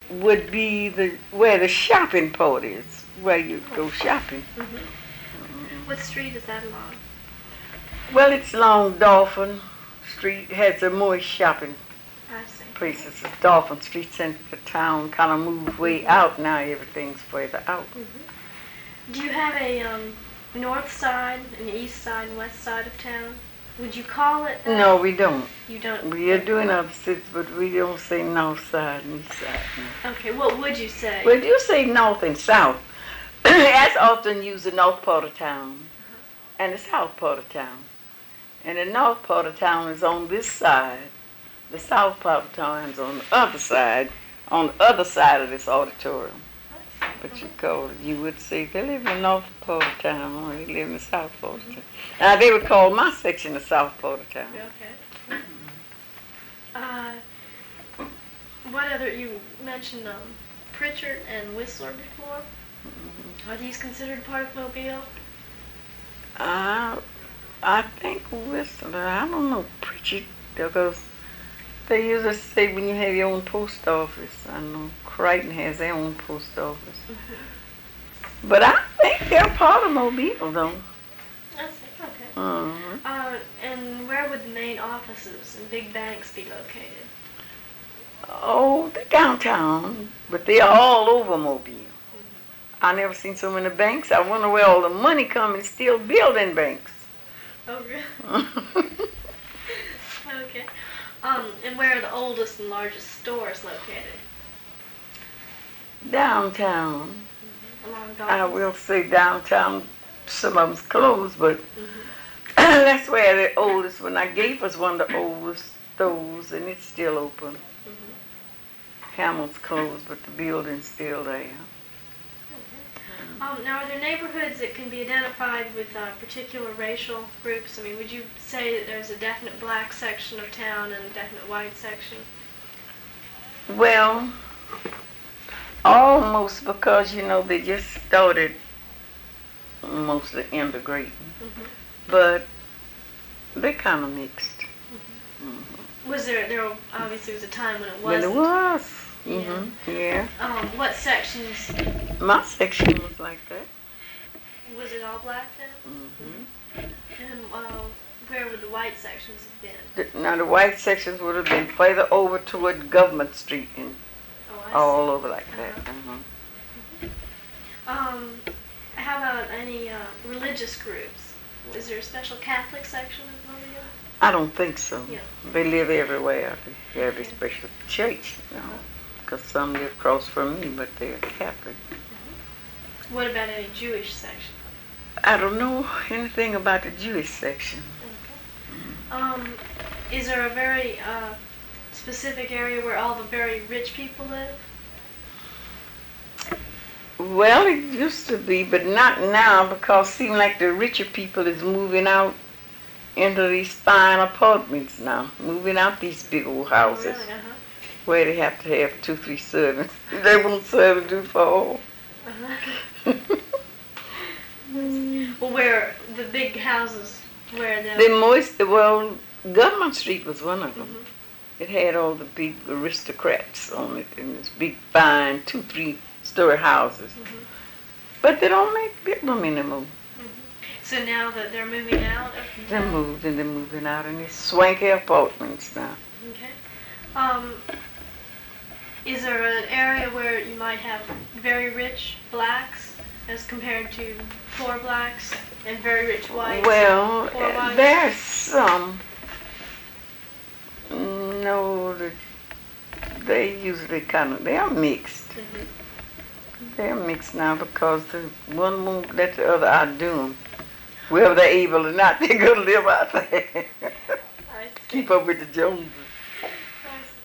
would be where the shopping part is, where you go shopping. What street is that along? Well, it's along Dolphin Street. It has the more shopping I see. places. Dolphin Street center of town kind of moved way out now. Everything's further out. Do you have a north side, an east side, and west side of town? Would you call it that? No, we don't. You don't? We are doing other cities, but we don't say north side and east side. No. Okay, what would you say? Well, you say north and south. That's often used the north part of town and the south part of town. And the north part of town is on this side. The south part of town is on the other side of this auditorium. But you would say they live in the north part of town, or they live in the south part of town. Now, they would call my section the south part of town. Okay. What other, you mentioned Pritchard and Whistler before. Are these considered part of Mobile? I think Whistler, I don't know, Pritchard, because they usually say when you have your own post office. I know Crichton has their own post office. But I think they're part of Mobile, though. I see, okay. And where would the main offices and big banks be located? Oh, they're downtown, but they're all over Mobile. I never seen so many banks. I wonder where all the money comes and still building banks. Oh, really? Okay. And where are the oldest and largest stores located? Downtown. Along I Dolphin? will say downtown. Some of them's closed, but that's where the oldest one. I gave us one of the oldest stores, and it's still open. Hamill's closed, but the building's still there. Now, are there neighborhoods that can be identified with particular racial groups? I mean, would you say that there's a definite black section of town and a definite white section? Well, almost, because, they just started mostly integrating. But they kind of mixed. Was there obviously was a time when it When wasn't? it was. Yeah. What sections? My section was like that. Was it all black then? And where would the white sections have been? Now, the white sections would have been further over toward Government Street and all over like that. How about any religious groups? Is there a special Catholic section of Mobile? I don't think so. Yeah. They live everywhere. They have a special church, because some live across from me, but they're Catholic. What about any Jewish section? I don't know anything about the Jewish section. Okay. Is there a very specific area where all the very rich people live? Well, it used to be, but not now, because it seems like the richer people is moving out into these fine apartments now, moving out these big old houses. Oh, really? Where they have to have 2-3 servants. They won't serve and do for all. Well, where the big houses, where the... Well, Government Street was one of them. It had all the big aristocrats on it, and this big, fine 2-3-story houses. But they don't build them anymore. So now that they're moving out of They're town? moving out in these swanky apartments now. Okay. Is there an area where you might have very rich blacks as compared to poor blacks and very rich whites? Well, poor whites? there's some. No, they usually they are mixed. They're mixed now because the one won't let the other outdo them. Whether they're able or not, they're going to live out there. Keep up with the Joneses.